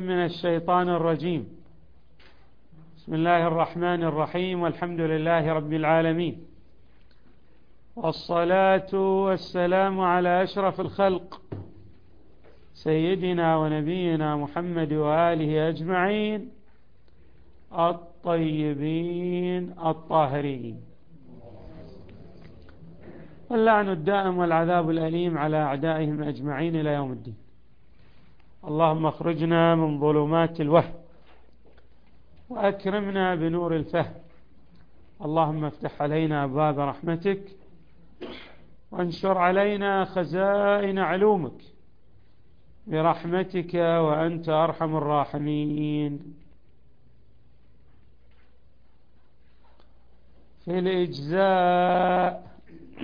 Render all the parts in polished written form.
من الشيطان الرجيم. بسم الله الرحمن الرحيم، والحمد لله رب العالمين، والصلاة والسلام على أشرف الخلق سيدنا ونبينا محمد وآله أجمعين الطيبين الطاهرين، واللعن الدائم والعذاب الأليم على أعدائهم أجمعين إلى يوم الدين. اللهم اخرجنا من ظلمات الوهم وأكرمنا بنور الفهم. اللهم افتح علينا أبواب رحمتك وانشر علينا خزائن علومك برحمتك وأنت أرحم الراحمين. في الإجزاء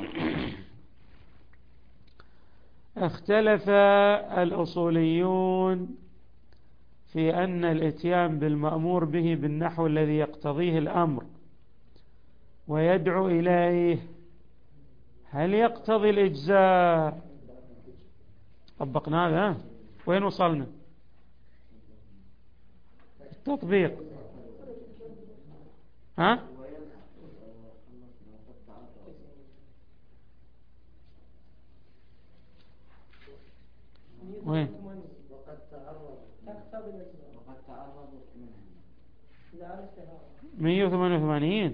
اختلف الأصوليون في أن الإتيان بالمأمور به بالنحو الذي يقتضيه الأمر ويدعو إليه هل يقتضي الإجزاء؟ طبقنا هذا، وين وصلنا؟ التطبيق. ها؟ وين؟ 188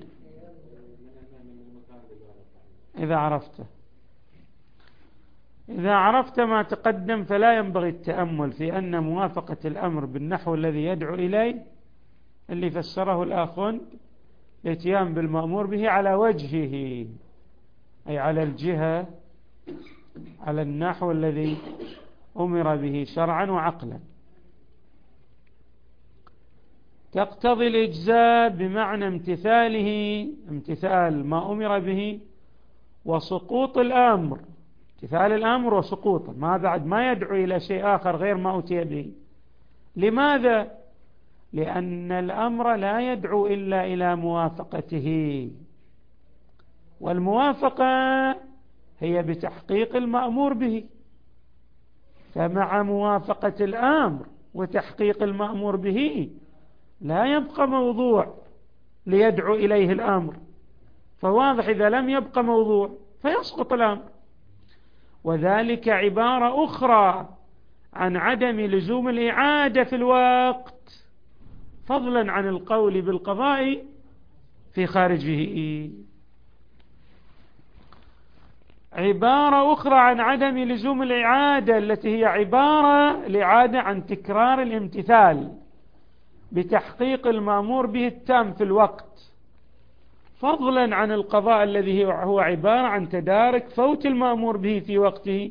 إذا عرفت ما تقدم فلا ينبغي التأمل في أن موافقة الأمر بالنحو الذي يدعو إليه اللي فسره الآخون الاتيان بالمأمور به على وجهه، أي على الجهة، على النحو الذي أمر به شرعا وعقلا، تقتضي الإجزاء بمعنى امتثال ما أمر به وسقوط الأمر، امتثال الأمر وسقوطه، ما بعد ما يدعو إلى شيء آخر غير ما أتي به. لماذا؟ لأن الأمر لا يدعو إلا إلى موافقته، والموافقة هي بتحقيق المأمور به، فمع موافقة الأمر وتحقيق المأمور به لا يبقى موضوع ليدعو إليه الأمر، فواضح إذا لم يبقى موضوع فيسقط الأمر. وذلك عبارة أخرى عن عدم لزوم الإعادة في الوقت، فضلا عن القول بالقضاء في خارجه. عبارة أخرى عن عدم لزوم الإعادة التي هي عبارة الإعادة عن تكرار الامتثال بتحقيق المأمور به التام في الوقت، فضلا عن القضاء الذي هو عبارة عن تدارك فوت المأمور به في وقته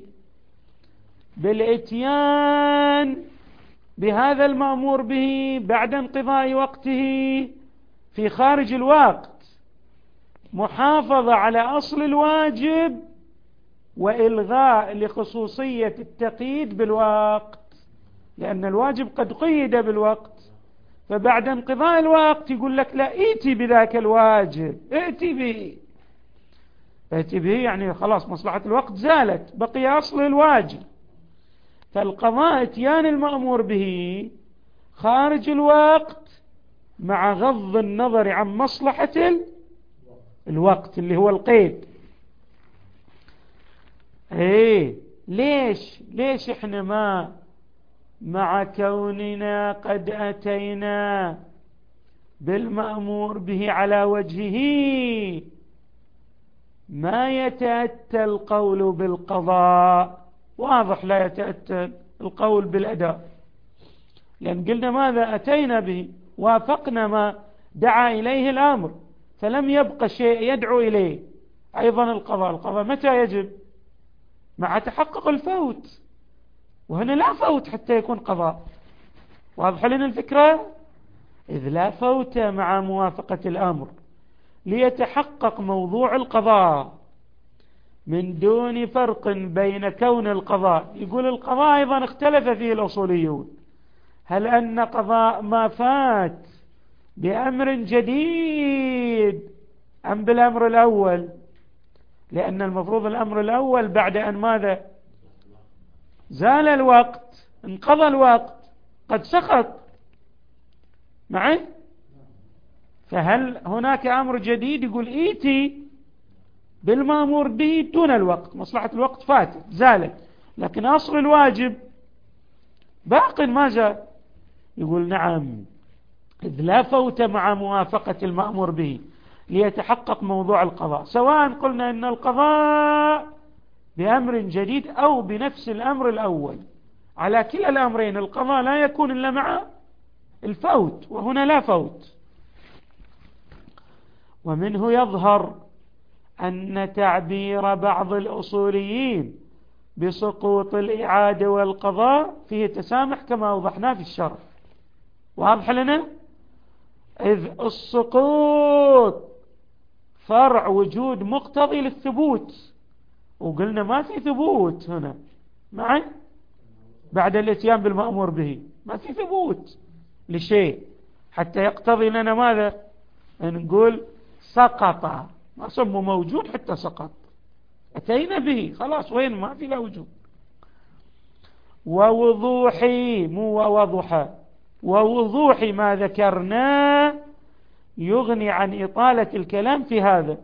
بالإتيان بهذا المأمور به بعد انقضاء وقته في خارج الوقت، محافظة على أصل الواجب وإلغاء لخصوصية التقييد بالوقت، لأن الواجب قد قيد بالوقت، فبعد انقضاء الوقت يقول لك لا، ائتي بذاك الواجب، ائتي به يعني خلاص مصلحة الوقت زالت، بقي أصل الواجب. فالقضاء اتيان المأمور به خارج الوقت مع غض النظر عن مصلحة الوقت اللي هو القيد. ليش احنا ما مع كوننا قد أتينا بالمأمور به على وجهه ما يتأتى القول بالقضاء؟ واضح لا يتأتى القول بالأداء، لأن قلنا ماذا أتينا به؟ وافقنا ما دعا إليه الأمر، فلم يبقى شيء يدعو إليه. أيضا القضاء متى يجب؟ مع تحقق الفوت، وهنا لا فوت حتى يكون قضاء. واضح لنا الفكرة؟ إذ لا فوت مع موافقة الأمر ليتحقق موضوع القضاء من دون فرق بين كون القضاء. يقول القضاء أيضا اختلف فيه الأصوليون، هل أن قضاء ما فات بأمر جديد أم بالأمر الأول؟ لأن المفروض الأمر الأول بعد أن ماذا؟ زال الوقت، انقضى الوقت، قد سقط معي. فهل هناك أمر جديد يقول إيتي بالمأمور به دون الوقت، مصلحة الوقت فاتت زالت، لكن أصل الواجب باق ما زال. يقول نعم، إذ لا فوت مع موافقة المأمور به ليتحقق موضوع القضاء، سواء قلنا إن القضاء بأمر جديد أو بنفس الأمر الأول، على كلا الأمرين القضاء لا يكون إلا مع الفوت، وهنا لا فوت. ومنه يظهر أن تعبير بعض الأصوليين بسقوط الإعادة والقضاء فيه تسامح كما أوضحنا في الشرح، واضح لنا؟ إذ السقوط فرع وجود مقتضي للثبوت، وقلنا ما في ثبوت هنا معي بعد الاتيان بالمأمور به، ما في ثبوت لشيء حتى يقتضي لنا ماذا؟ نقول سقط، ما سمه موجود حتى سقط، أتينا به خلاص، وين ما في لا وجود. ووضوح مو ووضح، ووضوح ما ذكرنا يغني عن إطالة الكلام في هذا.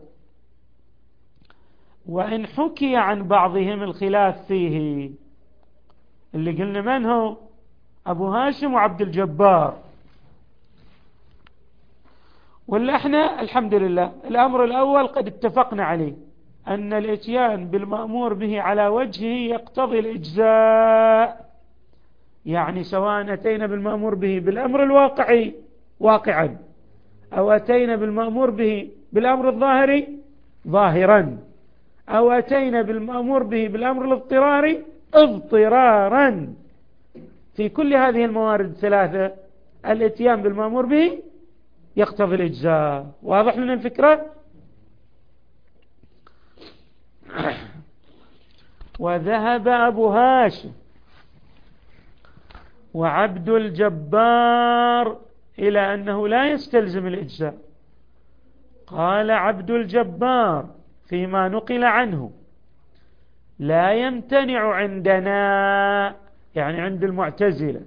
وإن حكي عن بعضهم الخلاف فيه، اللي قلنا من هو؟ أبو هاشم وعبد الجبار، ولا احنا الحمد لله الأمر الأول قد اتفقنا عليه، أن الاتيان بالمأمور به على وجهه يقتضي الإجزاء، يعني سواء أتينا بالمأمور به بالأمر الواقعي واقعا، أو أتينا بالمأمور به بالأمر الظاهري ظاهرا، أو أتينا بالمأمور به بالأمر الاضطراري اضطرارا، في كل هذه الموارد الثلاثة الاتيان بالمأمور به يقتضي الإجزاء. واضح لنا الفكرة؟ وذهب أبو هاشم وعبد الجبار إلى أنه لا يستلزم الإجزاء. قال عبد الجبار فيما نقل عنه: لا يمتنع عندنا، يعني عند المعتزلة،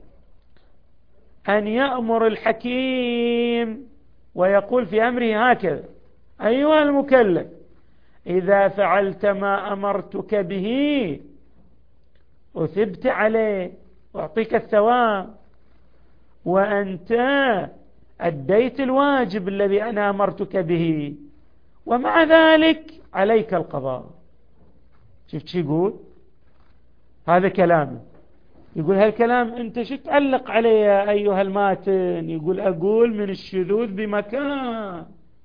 أن يأمر الحكيم ويقول في أمره هكذا: أيها المكلف، إذا فعلت ما أمرتك به أثبت عليه وأعطيك الثواب، وأنت أديت الواجب الذي أنا أمرتك به، ومع ذلك عليك القضاء. شفت شو يقول؟ هذا كلامه. يقول هالكلام أنت شو تعلق عليه يا أيها الماتن؟ يقول أقول من الشذوذ بمكان،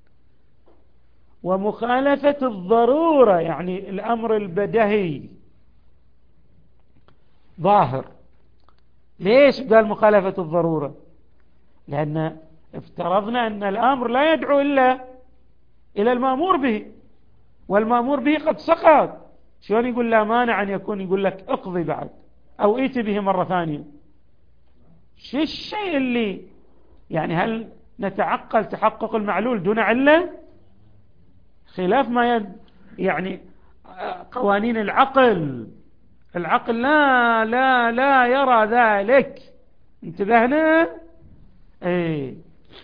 ومخالفة الضرورة، يعني الأمر البدهي ظاهر. ليش قال مخالفة الضرورة؟ لأن افترضنا أن الأمر لا يدعو إلا إلى المأمور به، والمأمور به قد سقط. شلون يقول لا مانع أن يكون يقول لك اقضي بعد أو ائت به مرة ثانية؟ شو الشيء اللي يعني هل نتعقل تحقق المعلول دون علة؟ خلاف ما يعني قوانين العقل لا يرى ذلك. انتبهنا؟ ايه.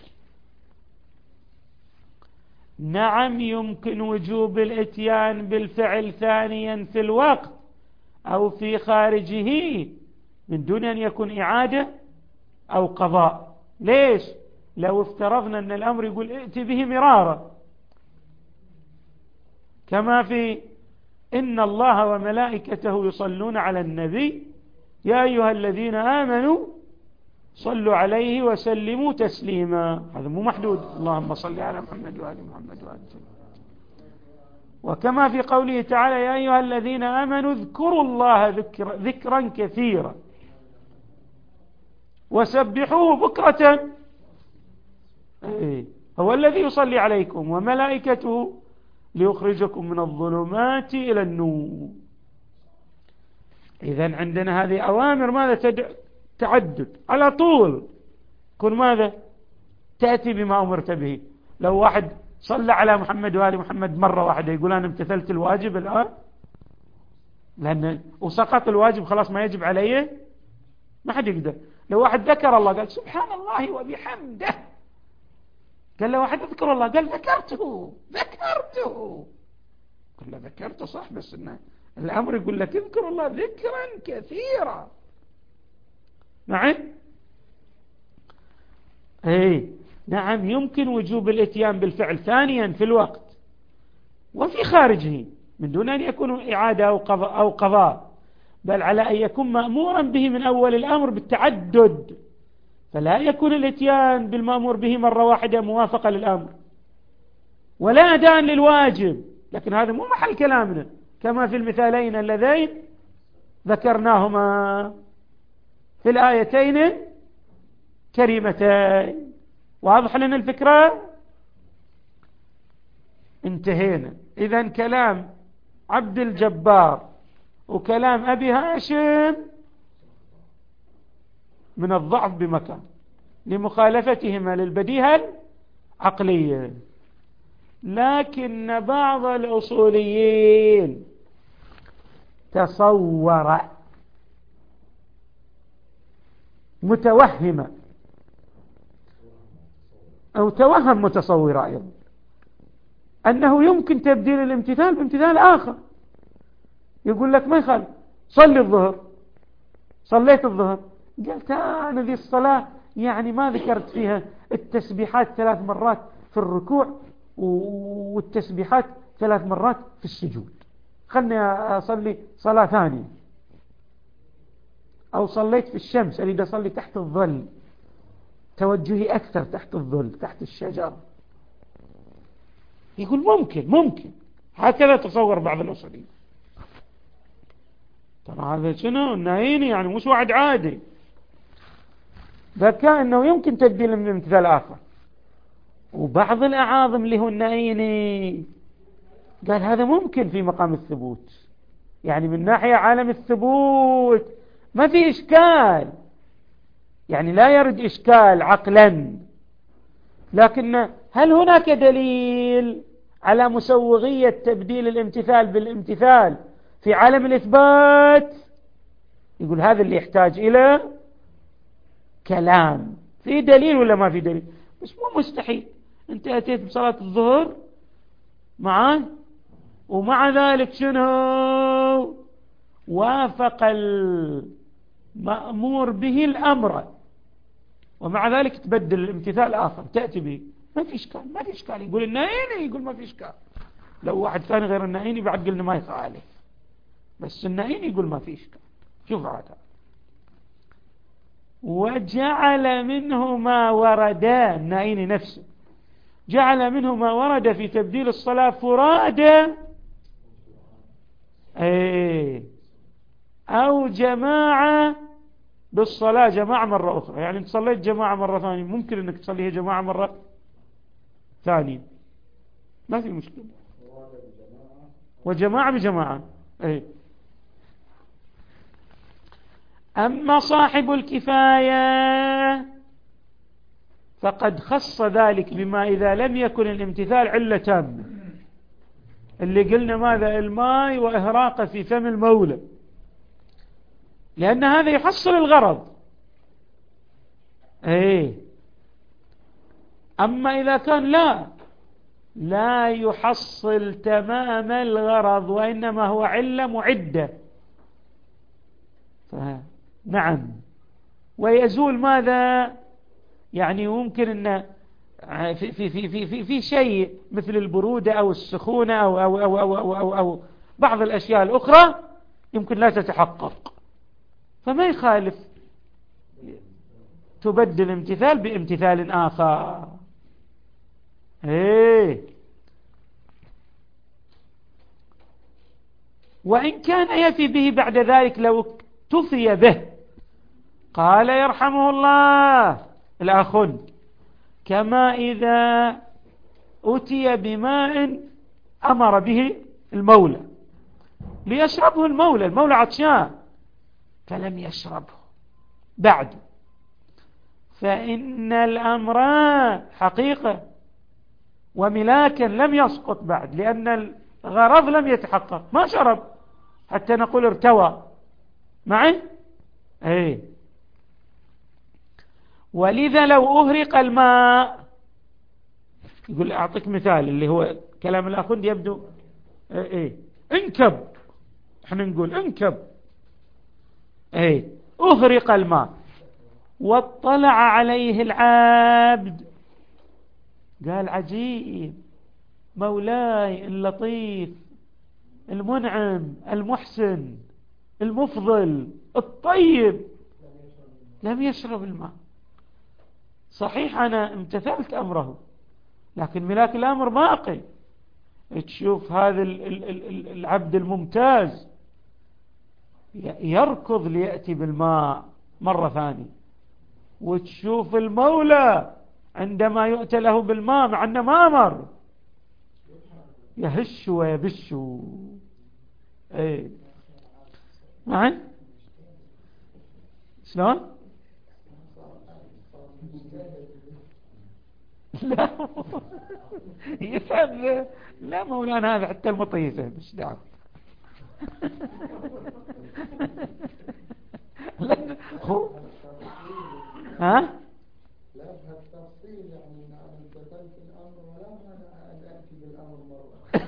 نعم، يمكن وجوب الاتيان بالفعل ثانيا في الوقت أو في خارجه من دون أن يكون إعادة أو قضاء. ليش؟ لو افترضنا أن الأمر يقول ائت به مرارا، كما في إن الله وملائكته يصلون على النبي يا أيها الذين آمنوا صلوا عليه وسلموا تسليما، هذا مو محدود، اللهم صل على محمد وآل محمد وآل محمد. وكما في قوله تعالى يا أيها الذين آمنوا اذكروا الله ذكرا كثيرا وسبحوه بكرة، هو الذي يصلي عليكم وملائكته ليخرجكم من الظلمات إلى النور. إذن عندنا هذه أوامر ماذا تعدد على طول، كن ماذا تأتي بما أمرت به. لو واحد صلى على محمد وآل محمد مرة واحدة يقول أنا امتثلت الواجب الآن، لأن وسقط الواجب خلاص ما يجب عليه، ما حد يقدر. لو واحد ذكر الله قال سبحان الله وبحمده، قال له واحد اذكر الله قال ذكرته، قال له ذكرته صح، بس إنه الأمر يقول لك اذكر الله ذكرا كثيرا. نعم نعم يمكن وجوب الاتيان بالفعل ثانيا في الوقت وفي خارجه من دون أن يكون إعادة أو قضاء، بل على أن يكون مأمورا به من أول الأمر بالتعدد، فلا يكون الاتيان بالمأمور به مرة واحدة موافقة للأمر ولا أداء للواجب. لكن هذا مو محل كلامنا، كما في المثالين اللذين ذكرناهما في الآيتين كريمتين. واضح لنا الفكرة؟ انتهينا. إذن كلام عبد الجبار وكلام أبي هاشم من الضعف بمكان لمخالفتهما للبديهة العقلية، لكن بعض الأصوليين تصور متوهم أو توهم متصور أيضا أنه يمكن تبديل الامتثال بامتثال آخر. يقول لك ما يخالف، صلي الظهر، صليت الظهر، قلت أنا ذي الصلاة يعني ما ذكرت فيها التسبيحات 3 مرات في الركوع والتسبيحات 3 مرات في السجود، خلني أصلي صلاة ثانية. أو صليت في الشمس، أريد أصلي تحت الظل، توجهي أكثر تحت الظل تحت الشجر. يقول ممكن هكذا تصور بعض الأصوليين. ترى هذا شنو النايني يعني مش واحد عادي، ذكاء أنه يمكن تبديل من امتثال آخر. وبعض الأعاظم اللي هو النايني قال هذا ممكن في مقام الثبوت، يعني من ناحية عالم الثبوت ما في إشكال، يعني لا يرد إشكال عقلا. لكن هل هناك دليل على مسوغية تبديل الامتثال بالامتثال في عالم الإثبات؟ يقول هذا اللي يحتاج إلى كلام، في دليل ولا ما في دليل؟ بس مو مستحيل أنت أتيت بصلاة الظهر معاه ومع ذلك شنو وافق المأمور به الأمر، ومع ذلك تبدل الامتثال آخر تأتي به، ما في إشكال. يقول النائيني يقول ما في إشكال. لو واحد ثاني غير النائيني بعد قلنا ما يخالف، بس النائيني يقول ما في إشكال. شوف هذا، وجعل منه ما ورد، النائيني نفسه جعل منه ما ورد في تبديل الصلاة فرادى أو جماعة بالصلاة، جماعة مرة أخرى. يعني انت صليت جماعة مرة ثانية ممكن انك تصليها جماعة مرة ثانية، ما في مشكلة. وجماعة بجماعة. أما صاحب الكفاية فقد خص ذلك بما إذا لم يكن الامتثال علة تامة، اللي قلنا ماذا؟ الماء وإهراقه في فم المولى، لأن هذا يحصل الغرض. أما إذا كان لا يحصل تمام الغرض وإنما هو علة معدة، نعم، ويزول ماذا؟ يعني ممكن أن في شيء مثل البرودة أو السخونة أو بعض الأشياء الأخرى يمكن لا تتحقق، فما يخالف تبدل امتثال بامتثال آخر. وإن كان يفي به بعد ذلك لو اكتفي به. قال يرحمه الله الآخن: كما إذا أتي بماء أمر به المولى ليشربه المولى عطشان فلم يشربه بعد، فإن الأمر حقيقة وملاكا لم يسقط بعد، لأن الغرض لم يتحقق، ما شرب حتى نقول ارتوى معي. ولذا لو أهرق الماء، يقول أعطيك مثال اللي هو كلام الأخوند يبدو إيه انكب، احنا نقول انكب، إيه أهرق الماء واطلع عليه العبد قال عجيب مولاي اللطيف المنعم المحسن المفضل الطيب لم يشرب الماء. صحيح أنا امتثلت أمره، لكن ملاك الأمر باقي. تشوف هذا العبد الممتاز يركض ليأتي بالماء مرة ثانية، وتشوف المولى عندما يؤتى له بالماء مع أنه ما أمر يهش ويبش. ايه معي شلون؟ لا يفهم، لا مولانا هذا حتى المطيفة مش دعوة. ها؟ لا التفصيل يعني أنا امتثلت الأمر ولا أنا أتي بالأمر مرة.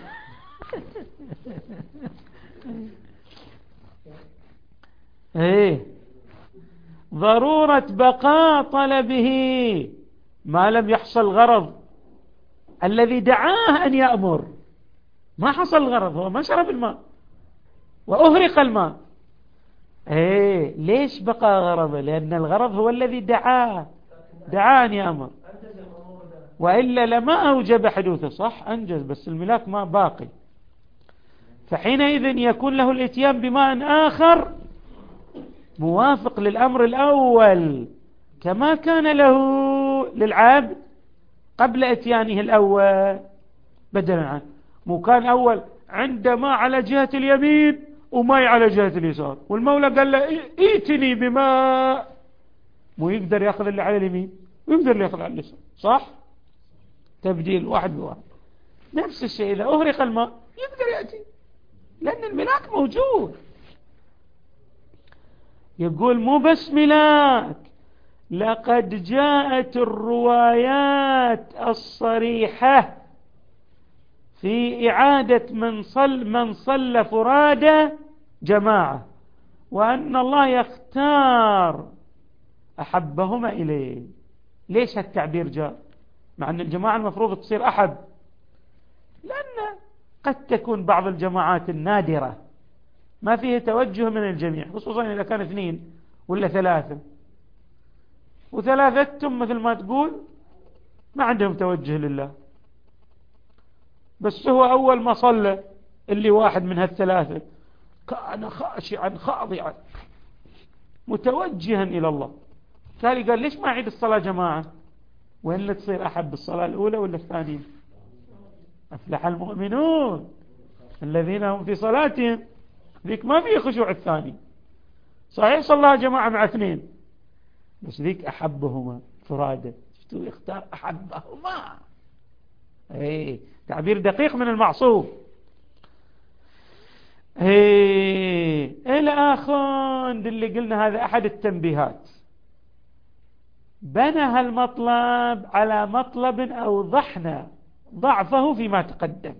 ايه ضرورة بقاء طلبه ما لم يحصل غرض الذي دعاه أن يأمر، ما حصل غرض، هو ما شرب الماء وأهرق الماء. ايه ليش بقى غرضه؟ لأن الغرض هو الذي دعاه أن يأمر، وإلا لما أوجب حدوثه. صح أنجز، بس الملاك ما باقي، فحينئذ يكون له الاتيان بماء آخر موافق للأمر الأول كما كان له للعبد قبل اتيانه الأول، بدلا عنه. مو كان أول عندما على جهة اليمين وماء على جهة اليسار، والمولى قال له ائتني بماء، مو يقدر يأخذ اللي على اليمين ويقدر اللي يأخذ على اليسار. صح؟ تبديل واحد بواحد. نفس الشيء إذا أهرق الماء يقدر يأتي لأن الملاك موجود. يقول مو بس ملاك، لقد جاءت الروايات الصريحة في إعادة من صلى فرادى جماعة، وأن الله يختار أحبهما إليه. ليش هالتعبير جاء مع أن الجماعة المفروض تصير أحب؟ لأن قد تكون بعض الجماعات النادرة ما فيه توجه من الجميع، خصوصا إذا كان 2 ولا 3، وثلاثتهم مثل ما تقول ما عندهم توجه لله، بس هو أول ما صلى اللي واحد من هالثلاثة كان خاشعا خاضعا متوجها إلى الله، تالي قال ليش ما أعيد الصلاة جماعة؟ وين اللي تصير أحب الصلاة الأولى ولا الثانية؟ أفلح المؤمنون الذين هم في صلاتهم، ذيك ما فيه خشوع الثاني. صحيح صلاها جماعة مع 2، بس ذيك أحبهما فرادة، شفتوا يختار أحبهما. ايه تعبير دقيق من المعصوم. ايه الآخوند اللي قلنا هذا أحد التنبيهات، بنى هالمطلب على مطلب أوضحنا ضعفه فيما تقدم،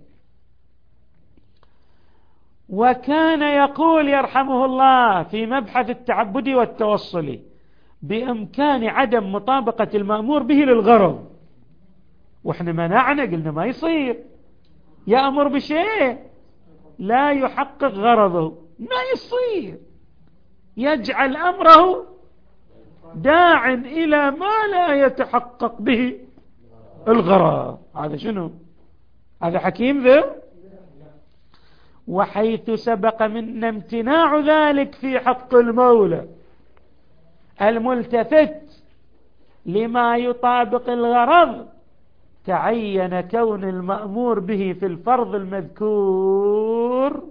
وكان يقول يرحمه الله في مبحث التعبد والتوصل بإمكان عدم مطابقة المأمور به للغرض، وإحنا منعنا قلنا ما يصير يأمر بشيء لا يحقق غرضه، ما يصير يجعل أمره داع إلى ما لا يتحقق به الغرض. هذا شنو؟ هذا حكيم ذا. وحيث سبق منا امتناع ذلك في حق المولى الملتفت لما يطابق الغرض، تعين كون المأمور به في الفرض المذكور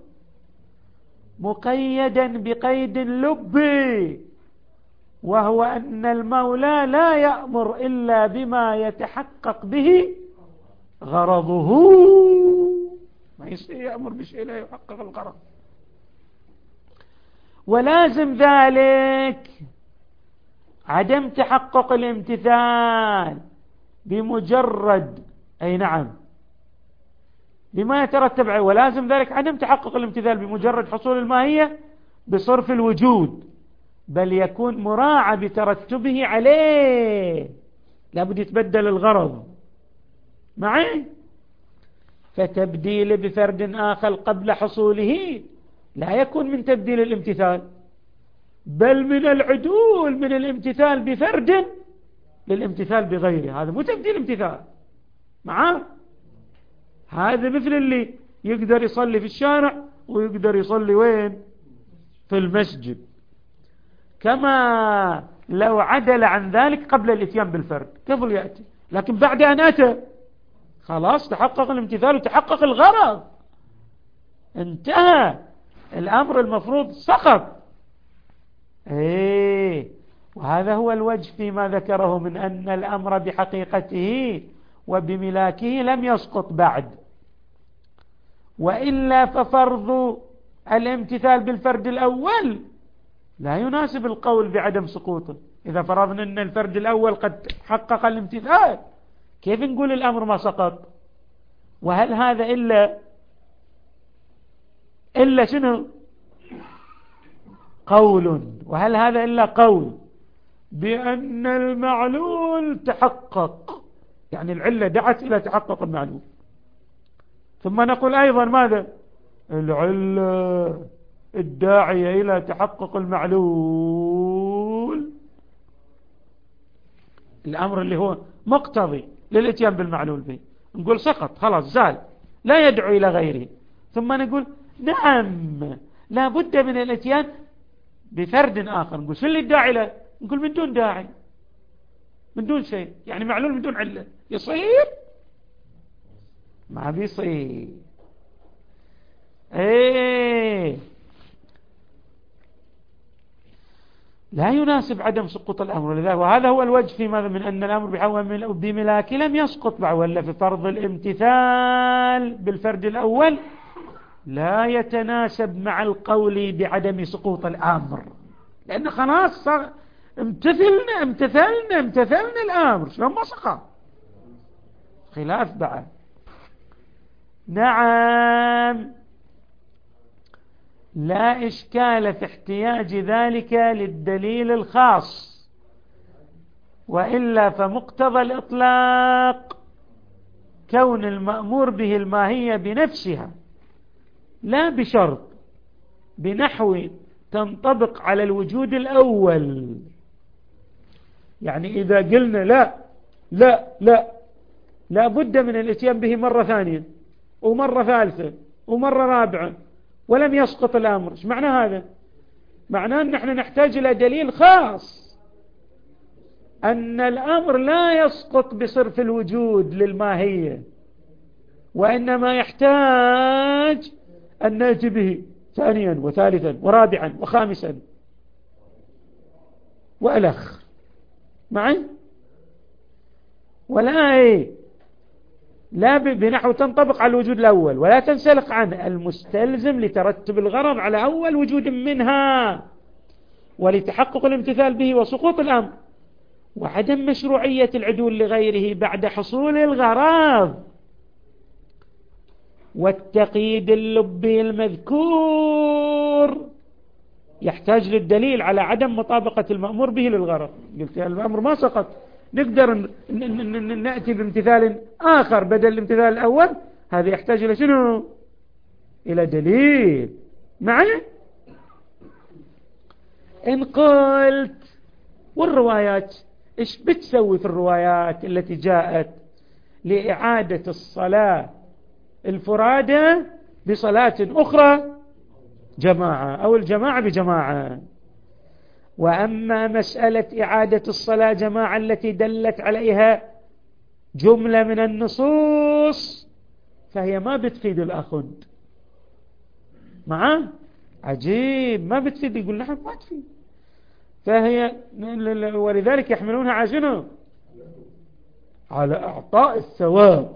مقيدا بقيد لبي، وهو أن المولى لا يأمر إلا بما يتحقق به غرضه. ما يصير يأمر بشيء لا يحقق الغرض. ولازم ذلك عدم تحقق الامتثال بمجرد أي نعم بما يترتب عليه، ولازم ذلك عدم تحقق الامتثال بمجرد حصول الماهية بصرف الوجود، بل يكون مراعى بترتبه عليه، لابد يتبدل الغرض معي. فتبديل بفرد آخر قبل حصوله لا يكون من تبديل الامتثال، بل من العدول من الامتثال بفرد للامتثال بغيره. هذا مو تبديل امتثال معاه. هذا مثل اللي يقدر يصلي في الشارع ويقدر يصلي وين؟ في المسجد. كما لو عدل عن ذلك قبل الاتيان بالفرد قبل يأتي، لكن بعد أن أتى خلاص تحقق الامتثال وتحقق الغرض، انتهى الأمر المفروض سقط. وهذا هو الوجه فيما ذكره من أن الأمر بحقيقته وبملاكه لم يسقط بعد، وإلا ففرض الامتثال بالفرد الأول لا يناسب القول بعدم سقوطه. إذا فرضنا أن الفرد الأول قد حقق الامتثال كيف نقول الأمر ما سقط؟ وهل هذا إلا شنو؟ قول. وهل هذا إلا قول بأن المعلول تحقق، يعني العلة دعت إلى تحقق المعلول. ثم نقول أيضا ماذا؟ العلة الداعية إلى تحقق المعلول الأمر اللي هو مقتضي للاتيان بالمعلول به، نقول سقط خلاص زال لا يدعو إلى غيره. ثم نقول نعم لا بد من الاتيان بفرد آخر، نقول شو اللي الداعي له؟ نقول من دون داعي، من دون شيء، يعني معلول من دون علة يصير؟ ما بيصير. لا يناسب عدم سقوط الأمر. لذلك وهذا هو الوجه في ماذا؟ من أن الأمر بحول بملاك لم يسقط بعد، ولا في فرض الامتثال بالفرد الأول لا يتناسب مع القول بعدم سقوط الأمر، لأن خلاص امتثلنا الأمر، شلون ما سقط؟ خلاف بعد. نعم لا إشكال في احتياج ذلك للدليل الخاص، وإلا فمقتضى الإطلاق كون المأمور به الماهية بنفسها لا بشرط، بنحو تنطبق على الوجود الأول. يعني إذا قلنا لا لا لا لا بد من الاتيان به مرة ثانية ومرة ثالثة ومرة رابعة ولم يسقط الأمر، ايش معنى هذا؟ معناه أن نحن نحتاج إلى دليل خاص أن الأمر لا يسقط بصرف الوجود للماهية، وإنما يحتاج أن نأتي به ثانيا وثالثا ورابعا وخامسا وألخ معي. ولا لا بنحو تنطبق على الوجود الأول ولا تنسلق عنه، المستلزم لترتب الغرض على أول وجود منها ولتحقق الامتثال به وسقوط الأمر، وعدم مشروعية العدول لغيره بعد حصول الغرض. والتقييد اللبي المذكور يحتاج للدليل على عدم مطابقة المأمور به للغرض. قلت يا الأمر ما سقط، نقدر نأتي بامتثال آخر بدل الامتثال الأول، هذا يحتاج إلى شنو؟ إلى دليل معي. إن قلت والروايات إيش بتسوي في الروايات التي جاءت لإعادة الصلاة الفرادة بصلاة أخرى جماعة أو الجماعة بجماعة؟ وأما مسألة إعادة الصلاة جماعة التي دلت عليها جملة من النصوص فهي ما بتفيد الأخند معه. عجيب ما بتفيد، يقول نحن ما تفيد، فهي ولذلك يحملونها عشنه على أعطاء الثواب.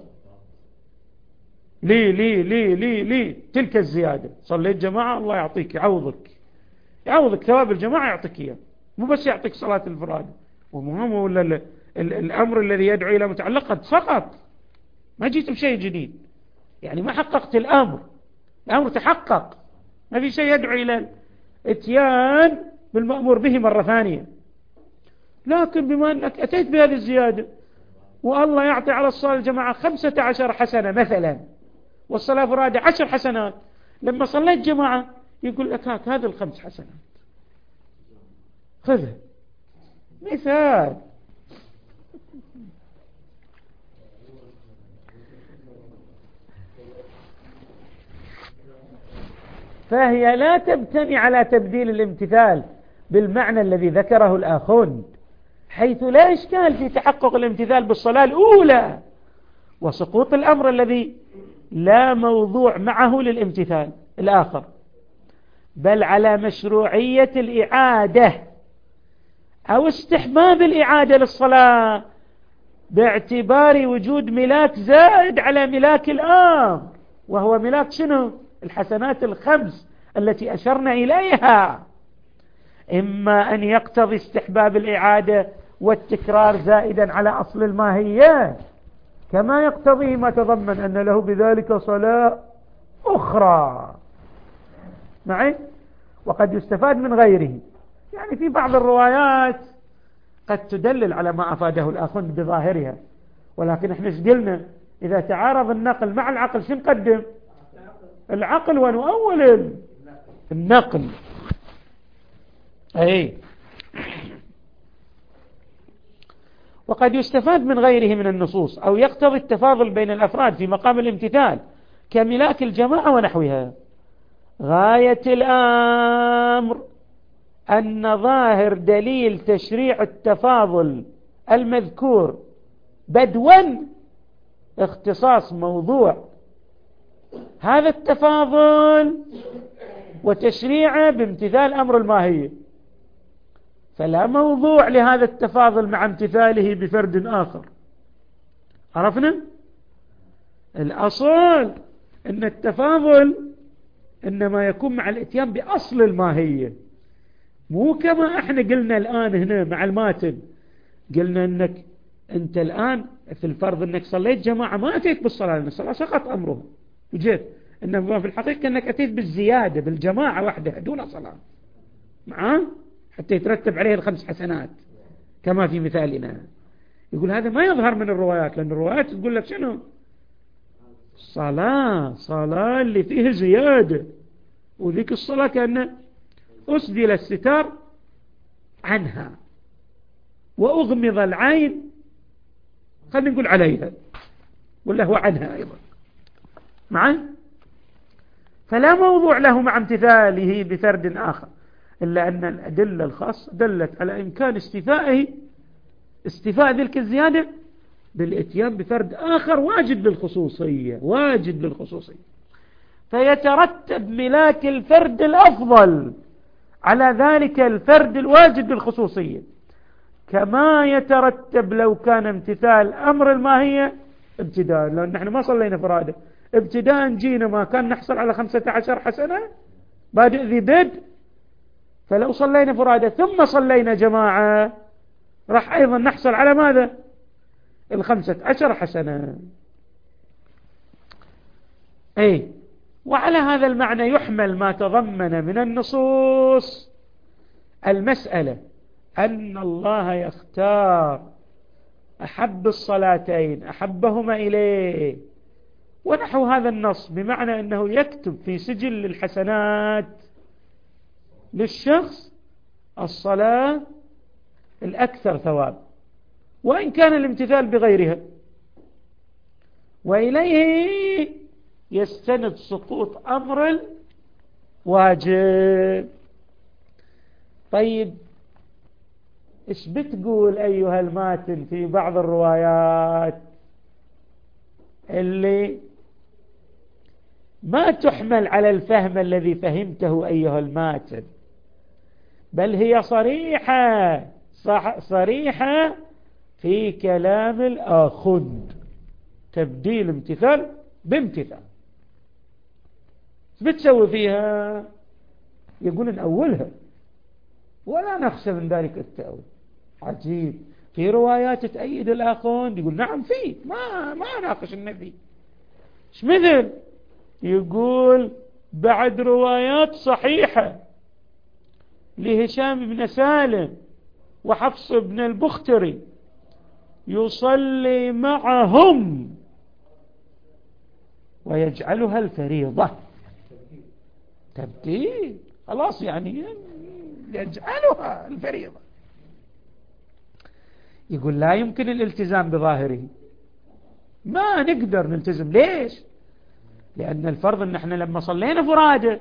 لي تلك الزيادة، صليت جماعة الله يعطيك يعوضك ثواب الجماعة يعطيك إياه، مو بس يعطيك صلاة الفرادة، ومهم ولا الأمر الذي يدعو إلى متعلقة فقط، ما جيت بشيء جديد، يعني ما حققت الأمر تحقق، ما في شيء يدعو إلى الاتيان بالمأمور به مرة ثانية. لكن بما أنك أتيت بهذه الزيادة، والله يعطي على الصلاة الجماعة 15 حسنة مثلا، والصلاة فرادة 10 حسنات، لما صليت جماعة يقول لك هاك هذه ال5 حسنات خذها، مثال. فهي لا تبتني على تبديل الامتثال بالمعنى الذي ذكره الآخون، حيث لا إشكال في تحقق الامتثال بالصلاة الأولى وسقوط الأمر الذي لا موضوع معه للامتثال الآخر، بل على مشروعية الإعادة أو استحباب الإعادة للصلاة باعتبار وجود ملاك زائد على ملاك الأمر، وهو ملاك شنو؟ الحسنات ال5 التي أشرنا إليها، إما أن يقتضي استحباب الإعادة والتكرار زائدا على أصل الماهية، كما يقتضي ما تضمن أن له بذلك صلاة أخرى معي، وقد يستفاد من غيره. يعني في بعض الروايات قد تدلل على ما أفاده الآخرون بظاهرها، ولكن احنا قلنا إذا تعارض النقل مع العقل شو نقدم؟ العقل، ونؤول النقل. أي وقد يستفاد من غيره من النصوص، أو يقتضي التفاضل بين الأفراد في مقام الامتثال كملاك الجماعة ونحوها. غاية الأمر أن ظاهر دليل تشريع التفاضل المذكور بدوا اختصاص موضوع هذا التفاضل وتشريعه بامتثال أمر الماهية، فلا موضوع لهذا التفاضل مع امتثاله بفرد آخر. عرفنا؟ الأصل أن التفاضل إنما يكون مع الاتيان بأصل الماهية، مو كما احنا قلنا الآن هنا مع الماتن، قلنا أنك أنت الآن في الفرض أنك صليت جماعة ما أتيت بالصلاة لأن الصلاة سقط أمره وجيت، إنما في الحقيقة أنك أتيت بالزيادة بالجماعة وحدها دون صلاة معاه حتى يترتب عليه ال5 حسنات كما في مثالنا. يقول هذا ما يظهر من الروايات، لأن الروايات تقول لك شنو؟ صلاة اللي فيه زيادة، وذيك الصلاة كأنه أسدل الستار عنها وأغمض العين، خلينا نقول عليها ولا هو عنها أيضا معي، فلا موضوع له مع امتثاله بفرد آخر، إلا أن الأدلة الخاصة دلت على إمكان استيفاء ذلك الزيادة بالاتيان بفرد آخر واجد للخصوصية، فيترتب ملاك الفرد الأفضل على ذلك الفرد الواجد للخصوصية، كما يترتب لو كان امتثال أمر الماهية ابتداء، لأن نحن ما صلينا فرادة ابتداء، جينا ما كان نحصل على 15 حسنة بادئ ذي بدء، فلو صلينا فرادة ثم صلينا جماعة راح أيضا نحصل على ماذا؟ 15 حسنة. أي وعلى هذا المعنى يحمل ما تضمن من النصوص المسألة أن الله يختار أحب الصلاتين أحبهما إليه، ونحو هذا النص بمعنى أنه يكتب في سجل الحسنات للشخص الصلاة الأكثر ثواب وإن كان الامتثال بغيرها، وإليه يستند سقوط أمر الواجب. طيب إيش بتقول أيها الماتن في بعض الروايات اللي ما تحمل على الفهم الذي فهمته أيها الماتن، بل هي صريحة في كلام الآخذ، تبديل امتثال بامتثال، بتسوي فيها؟ يقول نأولها ولا نخشى من ذلك التأويل. عجيب، في روايات تأيد الآخرون، يقول نعم في، ما ناقش النبي. ايش مثل؟ يقول بعد روايات صحيحة لهشام بن سالم وحفص بن البختري يصلي معهم ويجعلها الفريضة. تبديل خلاص، يعني يجعلها الفريضة. يقول لا يمكن الالتزام بظاهره، ما نقدر نلتزم. ليش؟ لأن الفرض أن احنا لما صلينا فرادة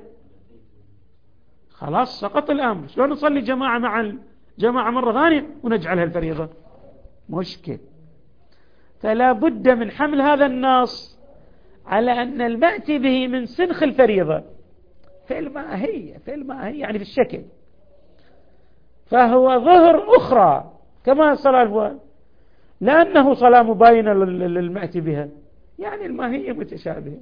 خلاص سقط الأمر. شلون نصلي جماعة مع الجماعة مرة ثانية ونجعلها الفريضة؟ مشكل. فلا بد من حمل هذا النص على أن المأتي به من سنخ الفريضة في الماهية يعني في الشكل، فهو ظهر أخرى كما صلاة الفوائد، لأنه صلاة مباينة للمأتي بها، يعني الماهية متشابهة،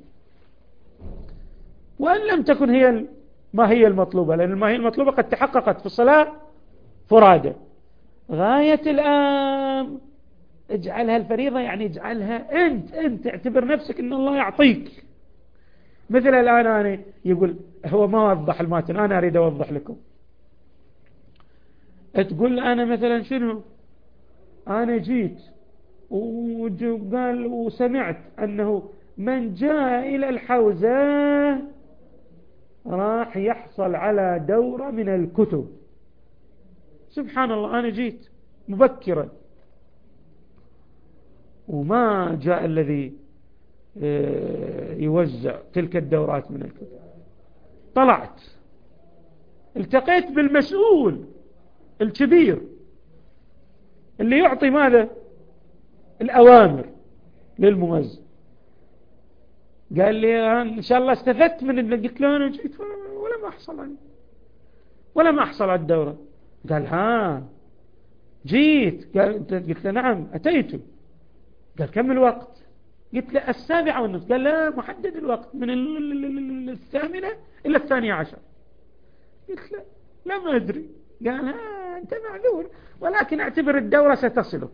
وأن لم تكن هي الماهية المطلوبة، لأن الماهية المطلوبة قد تحققت في الصلاة فرادة. غاية الآن اجعلها الفريضة، يعني اجعلها أنت اعتبر نفسك أن الله يعطيك. مثل الآن أنا يقول هو ما وضح الماتن، أنا أريد أوضح لكم. تقول أنا مثلا شنو، أنا جيت وقال وسمعت أنه من جاء إلى الحوزة راح يحصل على دورة من الكتب. سبحان الله، أنا جيت مبكرا وما جاء الذي يوزع تلك الدورات من الكتب. طلعت التقيت بالمسؤول الكبير اللي يعطي ماذا؟ الأوامر للموزع. قال لي إن شاء الله استفدت من اللي قلت له أنا جيت ولا ما أحصل على الدورة. قال ها جيت؟ قلت له نعم أتيت. قال كم الوقت؟ قلت له 7:30. قال لا محدد الوقت من 8 إلى 12. قلت له لا ما أدري. قال ها أنت معذور، ولكن اعتبر الدورة ستصلك.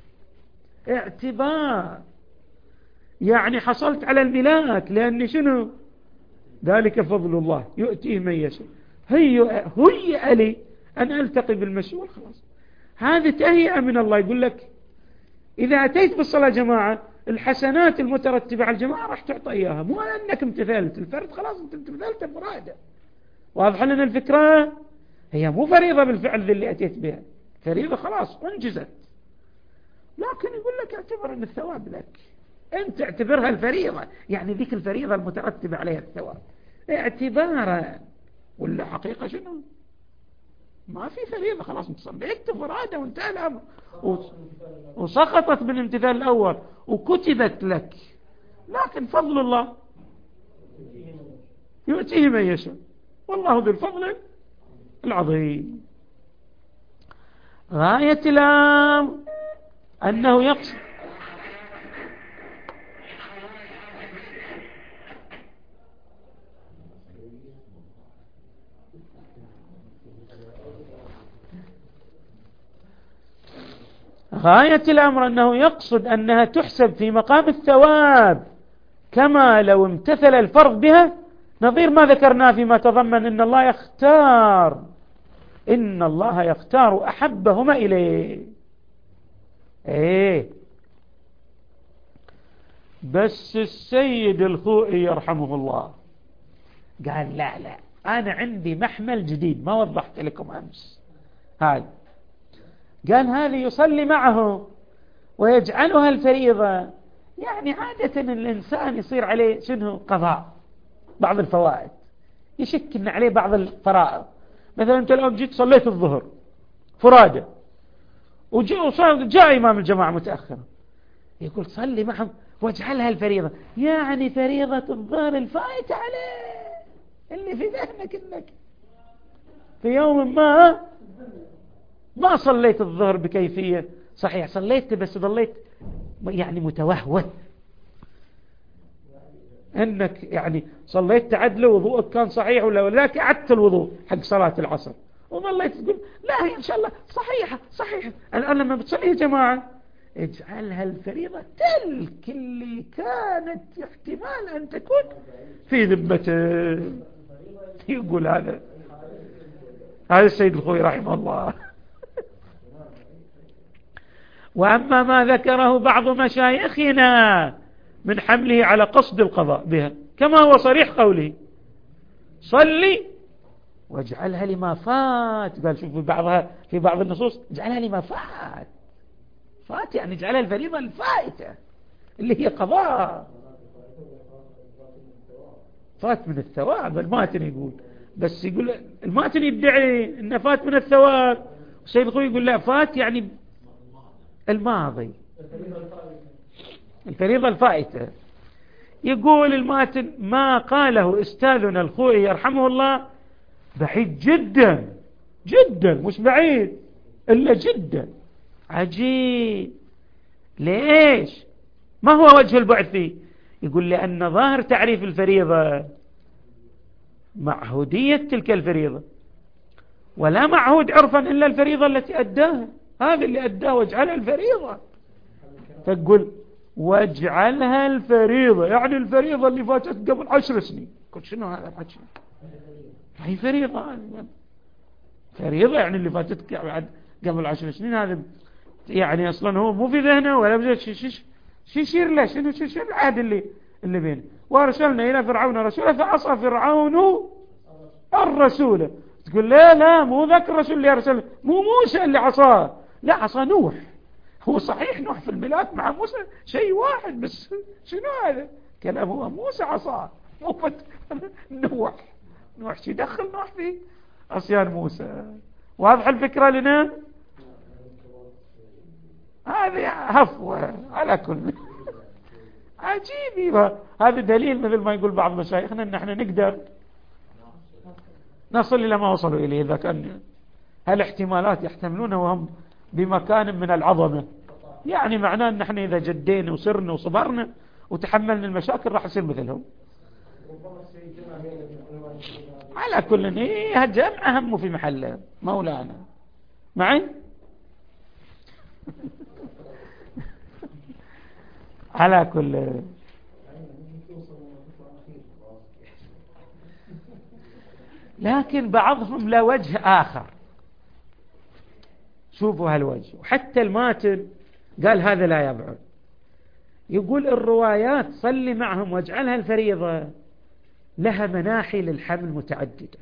اعتبار يعني حصلت على الملاك، لأن شنو ذلك فضل الله يؤتيه من يشاء. هيئ لي أن ألتقي بالمسؤول، خلاص هذه تهيئة من الله. يقول لك إذا أتيت بالصلاة جماعة الحسنات المترتبة على الجماعة راح تعطى إياها، مو أنك امتثلت الفرد خلاص انت امتثلت فرادة. واضح لنا الفكرة؟ هي مو فريضة بالفعل ذي اللي أتيت بها، فريضة خلاص انجزت، لكن يقول لك اعتبر أن الثواب لك، أنت اعتبرها الفريضة، يعني ذيك الفريضة المترتبة عليها الثواب اعتبارا. ولا حقيقة شنو؟ ما في فريضة، خلاص انت صليت فرادة وانتهى الأمر، وسقطت بالامتثال الأول وكتبت لك. لكن فضل الله يؤتيه من يشاء، والله ذو الفضل العظيم. غاية الأمر أنه يقصد غاية الأمر أنه يقصد أنها تحسب في مقام الثواب كما لو امتثل الفرض بها، نظير ما ذكرناه فيما تضمن إن الله يختار أحبهما إليه. بس السيد الخوئي يرحمه الله قال لا أنا عندي محمل جديد ما وضحت لكم أمس. هذا قال هذا يصلي معه ويجعلها الفريضة، يعني عادة الإنسان يصير عليه شنو قضاء بعض الفوائد، يشك إن عليه بعض الفرائض. مثلا أنت لو جيت صليت الظهر فرادة وجاء إمام الجماعة متأخر، يقول صلي معهم واجعلها الفريضة، يعني فريضة الظهر الفائتة عليه اللي في ذهنك إنك في يوم ما صليت الظهر بكيفية صحيح، صليت بس ظليت يعني متوهوث، انك يعني صليت تعدل وضوءك كان صحيح ولا ولكن عدت الوضوء حق صلاة العصر وظليت تقول لا هي إن شاء الله صحيحة. الآن لما بتصلي يا جماعة اجعلها الفريضة تلك اللي كانت احتمال أن تكون في ذمته. يقول هذا السيد الخوي رحمه الله. وأما ما ذكره بعض مشايخنا من حمله على قصد القضاء بها كما هو صريح قوله صلي واجعلها لما فات. قال شوف في بعض النصوص اجعلها لما فات يعني اجعلها الفريضة الفائتة اللي هي قضاء. فات من الثواب الماتن يقول، بس يقول الماتن يدعي انه فات من الثواب، السيد الخوي يقول لا فات يعني الماضي الفريضة الفائتة. يقول الماتن ما قاله استاذنا الخوي يرحمه الله بعيد جدا مش بعيد إلا جدا عجيب. ليش؟ ما هو وجه البعد فيه؟ يقول لأن ظاهر تعريف الفريضة معهودية تلك الفريضة، ولا معهود عرفا إلا الفريضة التي أداها، هذا اللي أداه واجعلها الفريضة. تقول واجعلها الفريضة يعني الفريضة اللي فاتت قبل 10 سنين. قلت شنو هذا الحكي؟ هي فريضة يعني اللي فاتت قبل 10 سنين. هذا يعني أصلا هو مو في ذهنه ولا بزيت شي يشير له شنو العهد اللي بينه. وارسلنا إلى فرعون رسولا فعصى فرعون الرسول. تقول لا مو ذاك الرسول اللي أرسل، مو موسى اللي عصاه، لا عصى نوح. هو صحيح نوح في الميلاد مع موسى شيء واحد، بس شنو هذا كلام؟ هو موسى عصاه مو نوح شي دخل نوح في عصيان موسى. واضح الفكرة لنا؟ هذه هفوة على كل عجيب. هذا دليل مثل ما يقول بعض مشايخنا ان احنا نقدر نصل الى ما وصلوا اليه اذا كان هالاحتمالات يحتملونها وهم بمكان من العظمة. يعني معناه ان احنا اذا جدينا وصرنا وصبرنا وتحملنا المشاكل راح يصير مثلهم. على كل جمع أهم في محله مولانا معي. على كل لكن بعضهم له وجه آخر. شوفوا هالوجه، وحتى الماتن قال هذا لا يبعد. يقول الروايات صلي معهم واجعلها الفريضة لها مناحي للحمل متعددة.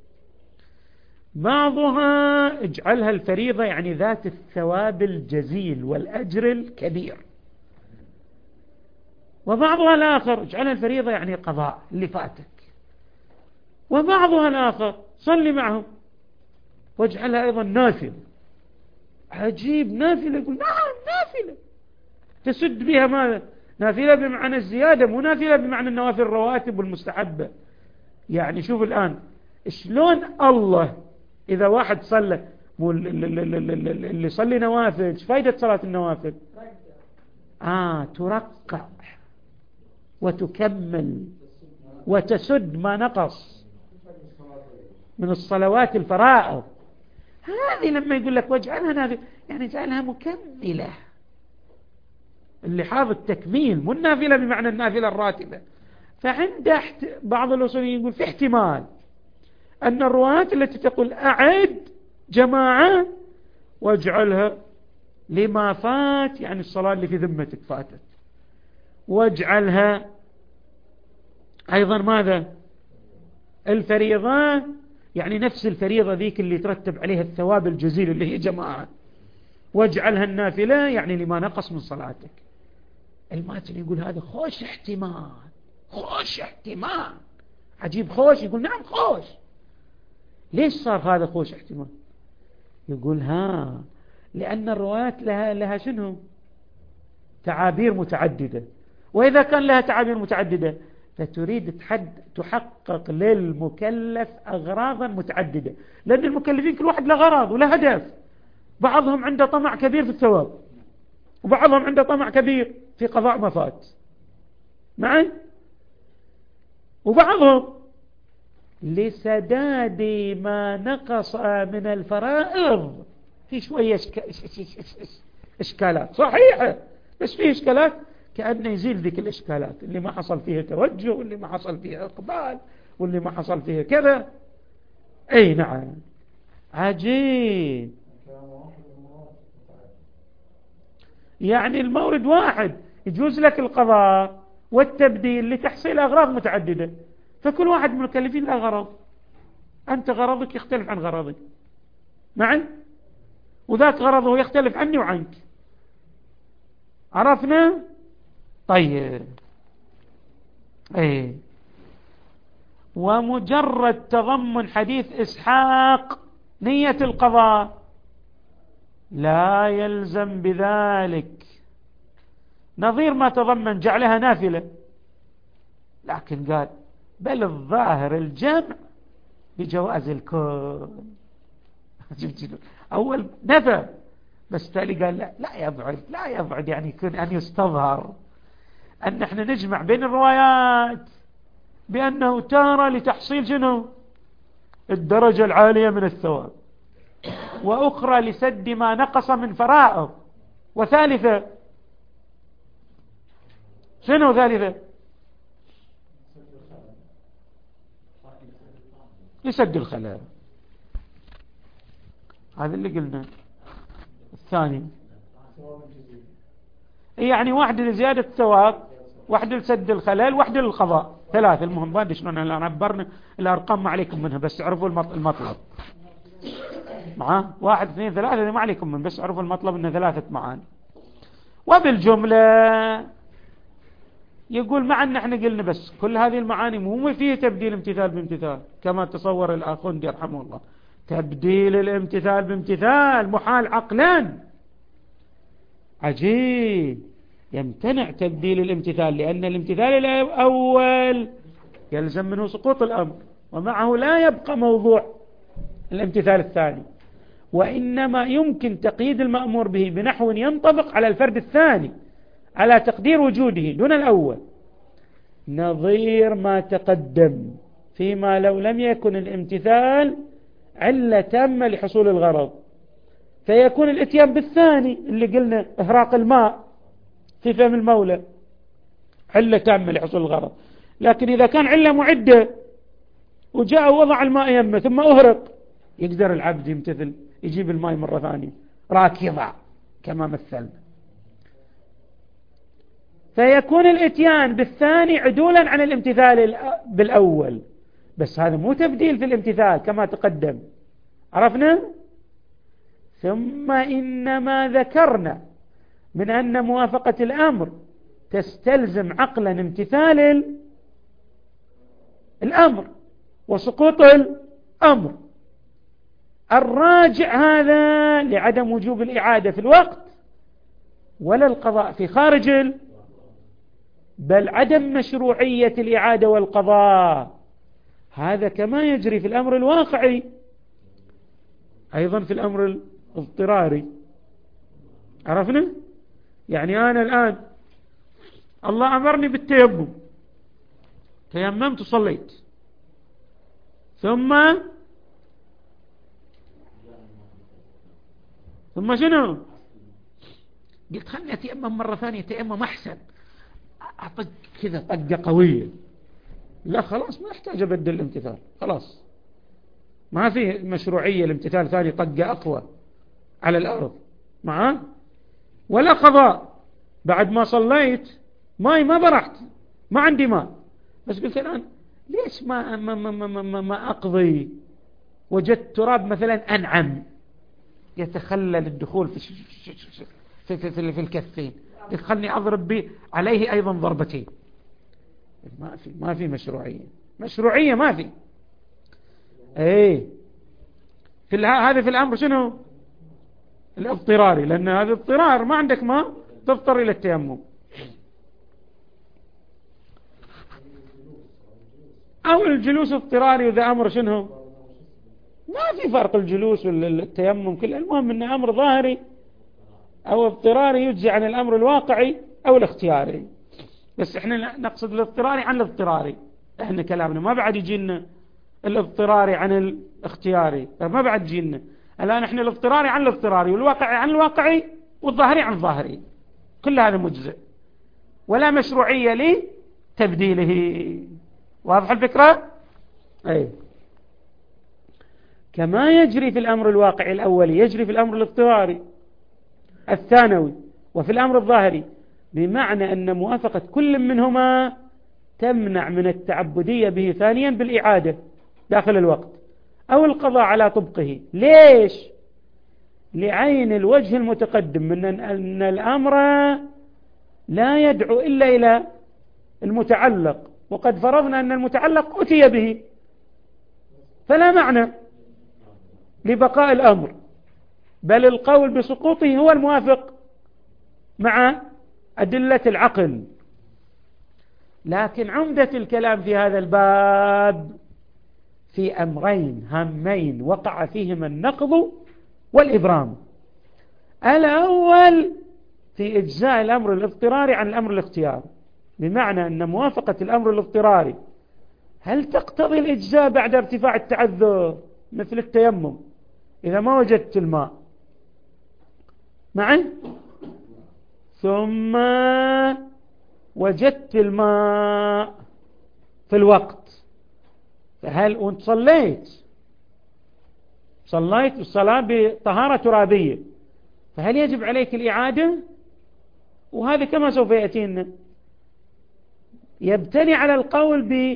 بعضها اجعلها الفريضة يعني ذات الثواب الجزيل والأجر الكبير، وبعضها الآخر اجعلها الفريضة يعني قضاء اللي فاتك، وبعضها الآخر صلي معهم واجعلها أيضا نافلة. عجيب، نافلة. يقول نعم نافلة تسد بها ماذا؟ نافلة بمعنى الزيادة، مو نافلة بمعنى النوافل الرواتب والمستحبة. يعني شوف الآن شلون الله إذا واحد صلى اللي صلي نوافل، ايش فايدة صلاة النوافل؟ ترقع وتكمل وتسد ما نقص من الصلوات الفرائض. هذه لما يقول لك واجعلها نافلة يعني اجعلها مكملة، اللي حاضر التكميل، مو النافلة بمعنى النافلة الراتبة. فعند بعض الأصوليين يقول في احتمال أن الروايات التي تقول أعد جماعة واجعلها لما فات يعني الصلاة اللي في ذمتك فاتت، واجعلها أيضا ماذا؟ الفريضة يعني نفس الفريضة ذيك اللي ترتب عليها الثواب الجزيل اللي هي جماعة، واجعلها النافلة يعني لما نقص من صلاتك. الماتن يقول هذا خوش احتمال عجيب. خوش يقول نعم خوش. ليش صار هذا خوش احتمال؟ يقول لأن الروايات لها شنو؟ تعابير متعددة، وإذا كان لها تعابير متعددة فتريد تحقق للمكلف أغراضا متعددة، لأن المكلفين كل واحد له غرض وله هدف. بعضهم عنده طمع كبير في الثواب، وبعضهم عنده طمع كبير في قضاء ما فات معي، وبعضهم لسداد ما نقص من الفرائض. في شوية إشكالات صحيحة، بس في إشكالات كأنه يزيل ذيك الإشكالات اللي ما حصل فيها توجه، واللي ما حصل فيها إقبال، واللي ما حصل فيها كذا. أي نعم، عجيب. يعني المورد واحد، يجوز لك القضاء والتبديل لتحصيل أغراض متعددة، فكل واحد من المكلفين له غرض، أنت غرضك يختلف عن غرضك معا، وذاك غرضه يختلف عني وعنك. عرفنا؟ طيب. ايه. ومجرد تضمن حديث إسحاق نية القضاء لا يلزم بذلك، نظير ما تضمن جعلها نافلة، لكن قال بل الظاهر الجمع بجواز الكون. أول نفى، بس تالي قال لا يبعد يعني يكون أن يستظهر أن احنا نجمع بين الروايات بأنه تارة لتحصيل شنو؟ الدرجة العالية من الثواب، وأخرى لسد ما نقص من فرائض، وثالثة شنو ثالثة؟ لسد الخلل. هذا اللي قلنا. الثاني يعني واحدة لزيادة الثواب، واحدة لسد الخلل، واحدة للقضاء، ثلاثة. المهم ما ادري شلون انا عبرنا الارقام، ما عليكم منها، بس اعرفوا المطلب. معاه 1 2 3 ما عليكم من، بس اعرفوا المطلب انه 3 معاني. وبالجملة يقول مع ان احنا قلنا بس كل هذه المعاني مو فيه تبديل امتثال بامتثال كما تصور الاخوندي رحمه الله. تبديل الامتثال بامتثال محال عقلا. عجيب، يمتنع تبديل الامتثال لأن الامتثال الأول يلزم منه سقوط الأمر، ومعه لا يبقى موضوع الامتثال الثاني، وإنما يمكن تقييد المأمور به بنحو ينطبق على الفرد الثاني على تقدير وجوده دون الأول، نظير ما تقدم فيما لو لم يكن الامتثال علة تامة لحصول الغرض، فيكون الاتيان بالثاني اللي قلنا إهراق الماء في فم المولى علة تامة لحصول الغرض. لكن إذا كان علة معدة وجاء وضع الماء يمه ثم أهرق، يقدر العبد يمتثل، يجيب الماء مرة ثانية راكضا كما مثلنا، فيكون الاتيان بالثاني عدولا عن الامتثال بالأول. بس هذا مو تبديل في الامتثال كما تقدم، عرفنا؟ ثم إنما ذكرنا من أن موافقة الأمر تستلزم عقلا امتثال الأمر وسقوط الأمر. الراجع هذا لعدم وجوب الإعادة في الوقت ولا القضاء في خارج بل عدم مشروعية الإعادة والقضاء. هذا كما يجري في الأمر الواقعي أيضا في الأمر الاضطراري. عرفنا؟ يعني أنا الآن الله أمرني بالتيمم، تيممت وصليت، ثم شنو؟ قلت خلني أتيمم مرة ثانية، تيمم أحسن، أطق كذا طقة قوية، لا خلاص ما أحتاج أبدل الامتثال، خلاص ما في مشروعية الامتثال ثاني طقة أقوى على الأرض معاه. ولا قضاء، بعد بعد ما برحت ما عندي ماء، بس قلت الآن ليش ما أقضي، وجدت تراب مثلا أنعم يتخلل الدخول في الكفين، خلني أضرب به عليه أيضا ضربتين. ما في مشروعية ما في. ايه هذا في الأمر شنو؟ الاضطراري، لأن هذا اضطرار ما عندك ما تضطر إلى التيمم. أو الجلوس اضطراري، وذا أمر شنو؟ ما في فرق الجلوس والتيمم كله، المهم أنه أمر ظاهري أو اضطراري يجزي عن الأمر الواقعي أو الاختياري. بس احنا نقصد الاضطراري عن الاضطراري، احنا كلامنا ما بعد يجينا الاضطراري عن الاختياري، ما بعد جينا الآن احنا الاضطراري عن الاضطراري والواقعي عن الواقعي والظاهري عن الظاهري، كل هذا مجزئ ولا مشروعية لتبديله. واضح الفكرة؟ أي كما يجري في الأمر الواقعي الأولي يجري في الأمر الاضطراري الثانوي وفي الأمر الظاهري، بمعنى أن موافقة كل منهما تمنع من التعبدية به ثانيا بالإعادة داخل الوقت أو القضاء على طبقه. ليش؟ لعين الوجه المتقدم من أن الأمر لا يدعو إلا إلى المتعلق، وقد فرضنا أن المتعلق أتي به، فلا معنى لبقاء الأمر، بل القول بسقوطه هو الموافق مع أدلة العقل. لكن عمدة الكلام في هذا الباب في أمرين هامين وقع فيهما النقض والإبرام. الأول في إجزاء الأمر الاضطراري عن الأمر الاختياري، بمعنى أن موافقة الأمر الاضطراري هل تقتضي الإجزاء بعد ارتفاع التعذر، مثل التيمم إذا ما وجدت الماء معي ثم وجدت الماء في الوقت، فهل وانت صليت الصلاة بطهارة ترابية، فهل يجب عليك الإعادة؟ وهذا كما سوف يأتينا يبتني على القول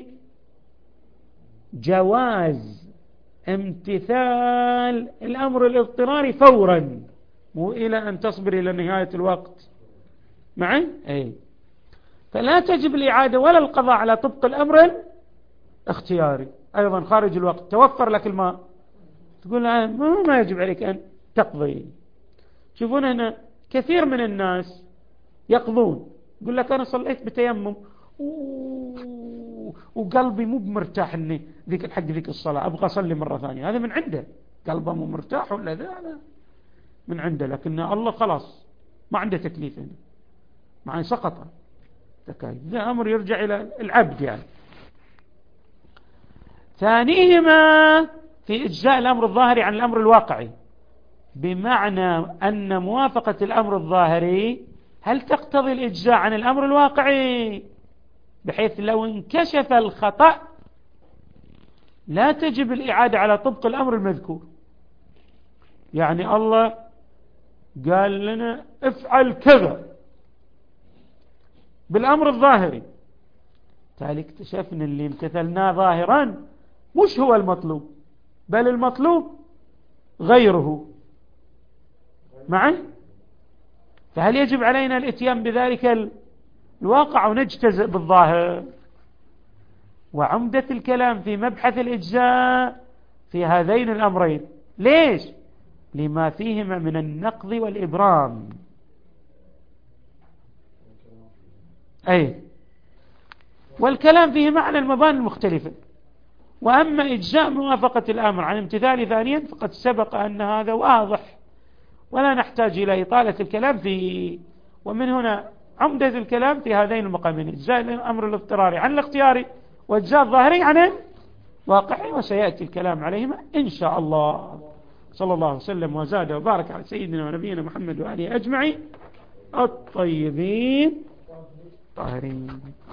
بجواز امتثال الأمر الاضطراري فورا، مو إلى أن تصبر إلى نهاية الوقت معي. أي فلا تجب الإعادة ولا القضاء على طبق الأمر الاختياري. أيضا خارج الوقت توفر لك الماء، تقول ما يجب عليك أن تقضي. شوفون هنا كثير من الناس يقضون، يقول لك أنا صليت بتيمم وقلبي مو بمرتاح إني ذيك الصلاة أبغى أصلي مرة ثانية. هذا من عنده، قلبه مو مرتاح ولا ذا من عنده، لكن الله خلاص ما عنده تكليف هنا، معي سقط تكاليف، ذا أمر يرجع إلى العبد يعني. ثانيهما في إجزاء الأمر الظاهري عن الأمر الواقعي، بمعنى أن موافقة الأمر الظاهري هل تقتضي الإجزاء عن الأمر الواقعي، بحيث لو انكشف الخطأ لا تجب الإعادة على طبق الأمر المذكور. يعني الله قال لنا افعل كذا بالأمر الظاهري، تالي اكتشفنا اللي امتثلناه ظاهرا مش هو المطلوب، بل المطلوب غيره معي. فهل يجب علينا الاتيان بذلك الواقع ونجتزئ بالظاهر؟ وعمدة الكلام في مبحث الإجزاء في هذين الأمرين. ليش؟ لما فيهما من النقض والإبرام. أي والكلام فيه معنى المباني المختلفة. وأما إجزاء موافقة الأمر عن امتثال ثانيا فقد سبق أن هذا واضح ولا نحتاج إلى إطالة الكلام فيه. ومن هنا عمدة الكلام في هذين المقامين، إجزاء الأمر الاضطراري عن الاختياري وإجزاء الظاهري عن الواقعي، وسيأتي الكلام عليهما إن شاء الله. صلى الله وسلم وزاد وبارك على سيدنا ونبينا محمد وآله أجمعين الطيبين الطاهرين.